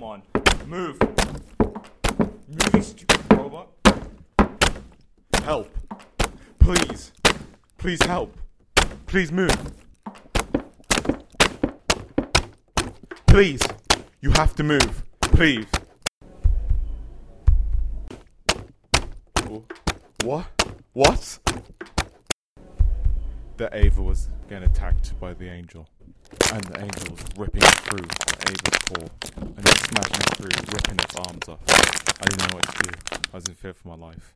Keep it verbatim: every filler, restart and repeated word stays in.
Come on. Move. Move, you stupid robot. Help. Please. Please help. Please move. Please. You have to move. Please. What? What? The Ava was getting attacked by the angel. And the angel was ripping through the Ava's core. And just smashing through, ripping its arms off. I didn't know what to do. I was in fear for my life.